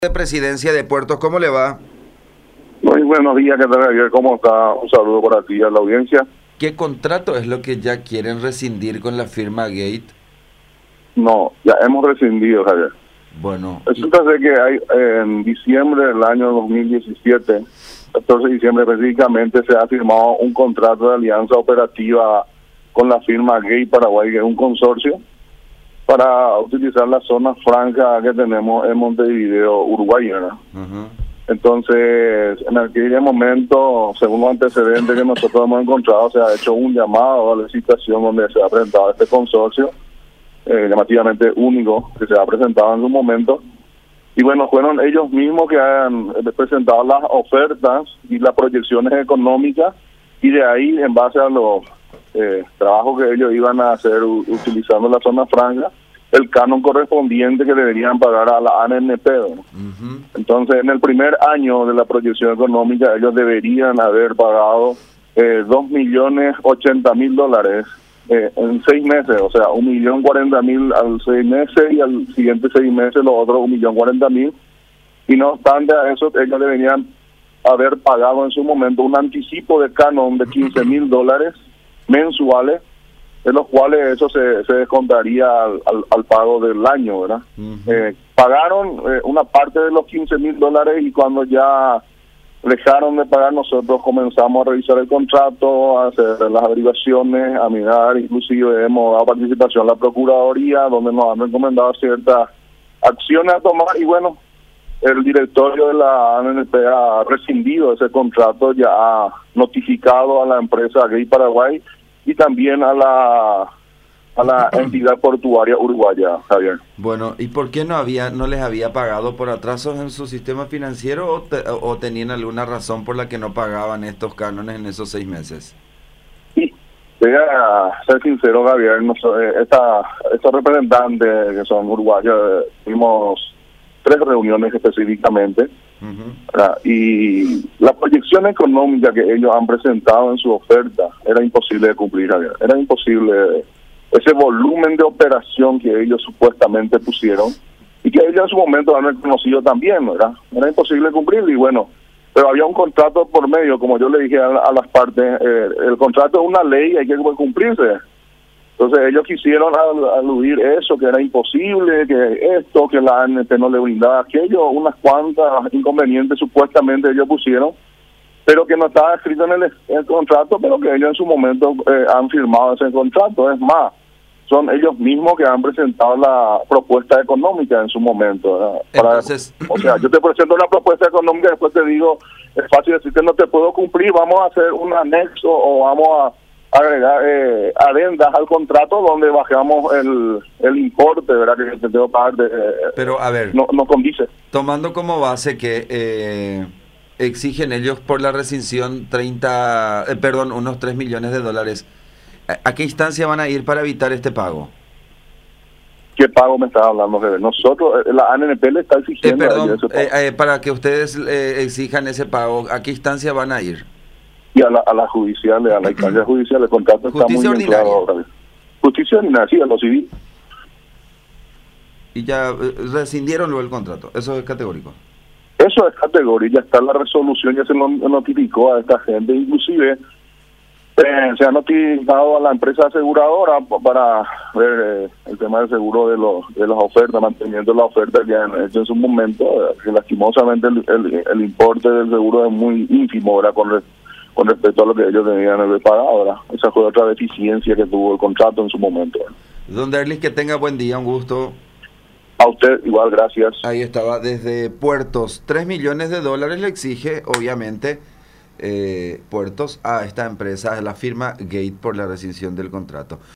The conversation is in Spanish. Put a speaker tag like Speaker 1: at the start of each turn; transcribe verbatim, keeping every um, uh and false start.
Speaker 1: De Presidencia de Puertos, ¿cómo le va?
Speaker 2: Muy buenos días, ¿qué tal, Javier? ¿Cómo está? Un saludo para ti a la audiencia.
Speaker 1: ¿Qué contrato es lo que ya quieren rescindir con la firma Gate?
Speaker 2: No, ya hemos rescindido, Javier.
Speaker 1: Bueno,
Speaker 2: Resulta ser que hay, en diciembre del año dos mil diecisiete, catorce de diciembre específicamente, se ha firmado un contrato de alianza operativa con la firma Gate Paraguay, que es un consorcio, para utilizar la zona franca que tenemos en Montevideo, Uruguay, ¿verdad?
Speaker 1: uh-huh.
Speaker 2: Entonces, en aquel momento, según los antecedentes que nosotros hemos encontrado, se ha hecho un llamado a la licitación donde se ha presentado este consorcio, eh, llamativamente único, que se ha presentado en su momento. Y bueno, fueron ellos mismos que han presentado las ofertas y las proyecciones económicas, y de ahí, en base a los eh, trabajos que ellos iban a hacer u- utilizando la zona franca, el canon correspondiente que deberían pagar a la A N P. ¿no?
Speaker 1: Uh-huh.
Speaker 2: Entonces, en el primer año de la proyección económica, ellos deberían haber pagado eh, dos millones ochenta mil dólares eh, en seis meses, o sea, un millón cuarenta mil al seis meses y al siguiente seis meses los otros un millón cuarenta mil. Y no obstante a eso, ellos deberían haber pagado en su momento un anticipo de canon de quince mil dólares mensuales, de los cuales eso se, se descontaría al, al, al pago del año, ¿verdad? Uh-huh. Eh, pagaron eh, una parte de los quince mil dólares, y cuando ya dejaron de pagar, nosotros comenzamos a revisar el contrato, a hacer las averiguaciones, a mirar, inclusive hemos dado participación a la Procuraduría, donde nos han recomendado ciertas acciones a tomar, y bueno, el directorio de la A N P ha rescindido ese contrato, ya ha notificado a la empresa Gate Paraguay y también a la a la entidad portuaria uruguaya, Javier.
Speaker 1: Bueno, ¿y por qué no había no les había pagado por atrasos en su sistema financiero, o, te, o tenían alguna razón por la que no pagaban estos cánones en esos seis meses?
Speaker 2: Sí, voy a ser sincero, Javier, no, esta, estos representantes que son uruguayos, tuvimos tres reuniones específicamente, uh-huh. y la proyección económica que ellos han presentado en su oferta era imposible de cumplir, Javier. Era imposible ese volumen de operación que ellos supuestamente pusieron, y que ellos en su momento han reconocido también, ¿verdad? Era imposible cumplir, y bueno, pero había un contrato por medio, como yo le dije a, a las partes, eh, el contrato es una ley y hay que cumplirse. Entonces ellos quisieron aludir eso, que era imposible, que esto, que la A N P no le brindaba aquello, unas cuantas inconvenientes supuestamente ellos pusieron, pero que no estaba escrito en el, el contrato, pero que ellos en su momento eh, han firmado ese contrato. Es más, son ellos mismos que han presentado la propuesta económica en su momento. Para,
Speaker 1: Entonces,
Speaker 2: o sea, yo te presento una propuesta económica y después te digo, es fácil decir que no te puedo cumplir, vamos a hacer un anexo o vamos a agregar eh, adendas al contrato donde bajamos el, el importe, ¿verdad? Que te tengo que pagar. De,
Speaker 1: pero, a ver,
Speaker 2: no, no condice.
Speaker 1: Tomando como base que eh, exigen ellos por la rescisión treinta, eh, perdón, unos tres millones de dólares, ¿a, ¿a qué instancia van a ir para evitar este pago?
Speaker 2: ¿Qué pago me estás hablando, Javier? Nosotros, la A N P le está exigiendo...
Speaker 1: Eh, perdón,
Speaker 2: ese pago.
Speaker 1: Eh, eh, para que ustedes eh, exijan ese pago, ¿a qué instancia van a ir?
Speaker 2: Y a la, a la judicial, a la instancia judicial, el contrato está muy bien claro. Javier. Justicia ordinaria, sí, a lo civil.
Speaker 1: Y ya eh, rescindieron luego el contrato, eso es categórico.
Speaker 2: Eso es categórico, ya está la resolución, ya se notificó a esta gente, inclusive eh, se ha notificado a la empresa aseguradora para ver eh, el tema del seguro de los de las ofertas, manteniendo la oferta que han hecho en su momento, eh, que lastimosamente el, el, el importe del seguro es muy ínfimo, ¿verdad? Con, re, con respecto a lo que ellos debían haber pagado, ¿verdad? Esa fue otra deficiencia que tuvo el contrato en su momento, ¿verdad?
Speaker 1: Don Derlis, que tenga buen día, un gusto.
Speaker 2: A usted igual, gracias.
Speaker 1: Ahí estaba, desde Puertos, tres millones de dólares le exige, obviamente, eh, Puertos a esta empresa, a la firma Gate, por la rescisión del contrato.